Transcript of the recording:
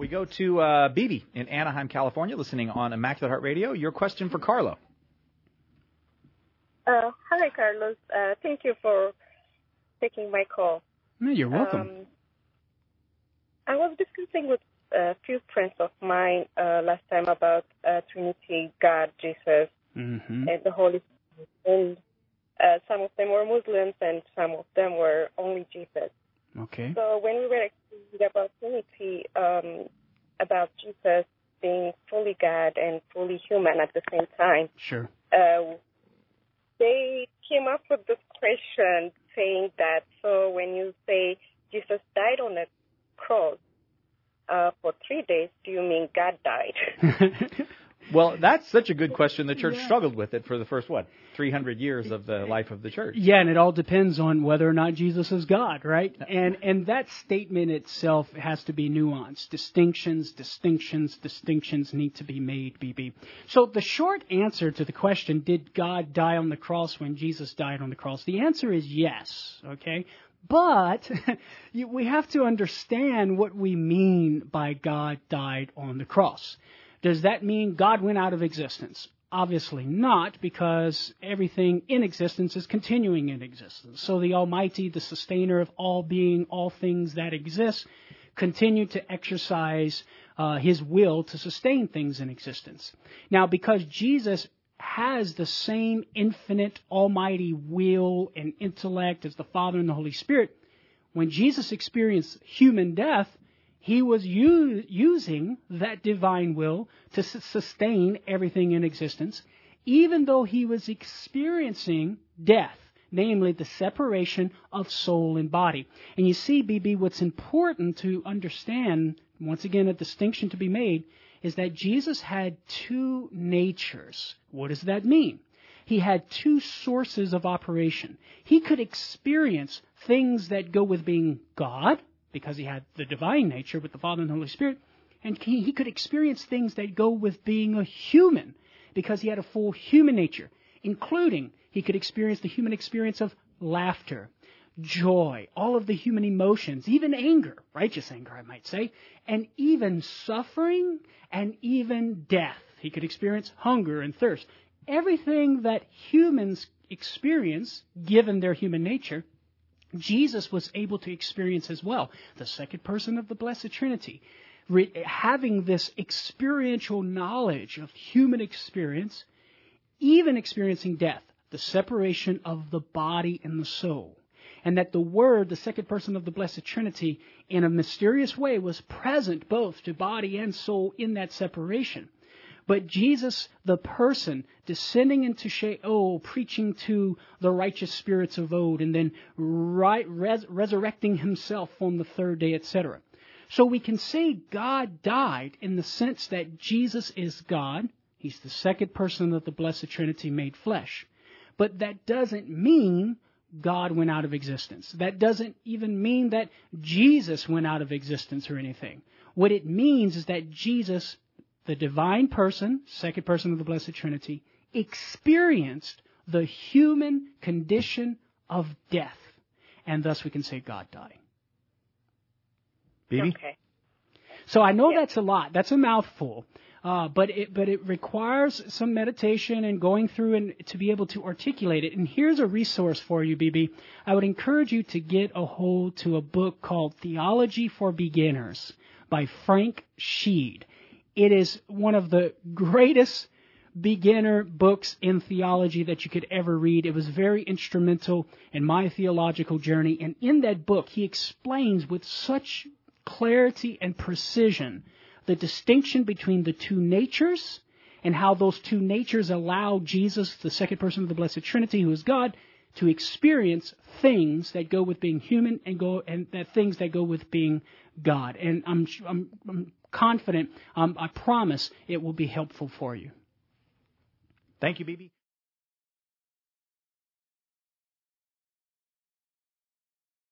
We go to Bibi in Anaheim, California, listening on Immaculate Heart Radio. Your question for Carlo. Hi, Carlos. Thank you for taking my call. You're welcome. I was discussing with a few friends of mine last time about Trinity, God, Jesus, and the Holy Spirit. And some of them were Muslims and some of them were only Jesus. Okay. So when we were explaining about Trinity, about Jesus being fully God and fully human at the same time, sure. They came up with this question saying that, so when you say Jesus died on a cross for 3 days, do you mean God died? Well, that's such a good question. The church struggled with it for the first, 300 years of the life of the church. Yeah, and it all depends on whether or not Jesus is God, right? And that statement itself has to be nuanced. Distinctions need to be made, BB. So the short answer to the question, did God die on the cross when Jesus died on the cross? The answer is yes, okay? But we have to understand what we mean by God died on the cross. Does that mean God went out of existence? Obviously not, because everything in existence is continuing in existence. So the Almighty, the sustainer of all being, all things that exist, continue to exercise His will to sustain things in existence. Now, because Jesus has the same infinite, almighty will and intellect as the Father and the Holy Spirit, when Jesus experienced human death, He was using that divine will to sustain everything in existence, even though He was experiencing death, namely the separation of soul and body. And you see, BB, what's important to understand, once again, a distinction to be made, is that Jesus had two natures. What does that mean? He had two sources of operation. He could experience things that go with being God, because He had the divine nature with the Father and the Holy Spirit, and he could experience things that go with being a human, because He had a full human nature, including He could experience the human experience of laughter, joy, all of the human emotions, even anger, righteous anger, I might say, and even suffering and even death. He could experience hunger and thirst. Everything that humans experience, given their human nature, Jesus was able to experience as well. The second person of the Blessed Trinity, having this experiential knowledge of human experience, even experiencing death, the separation of the body and the soul. And that the Word, the second person of the Blessed Trinity, in a mysterious way was present both to body and soul in that separation. But Jesus, the person, descending into Sheol, preaching to the righteous spirits of old, and then resurrecting Himself on the third day, etc. So we can say God died in the sense that Jesus is God. He's the second person of the Blessed Trinity made flesh. But that doesn't mean God went out of existence. That doesn't even mean that Jesus went out of existence or anything. What it means is that Jesus, the divine person, second person of the Blessed Trinity, experienced the human condition of death. And thus we can say God died. Bibi? Okay. So I know that's a lot. That's a mouthful. But it requires some meditation and going through and to be able to articulate it. And here's a resource for you, BB. I would encourage you to get a hold to a book called Theology for Beginners by Frank Sheed. It is one of the greatest beginner books in theology that you could ever read. It was very instrumental in my theological journey. And in that book, he explains with such clarity and precision the distinction between the two natures and how those two natures allow Jesus, the second person of the Blessed Trinity, who is God, to experience things that go with being human and that things that go with being God. And I'm confident, I promise it will be helpful for you. Thank you, Bibi.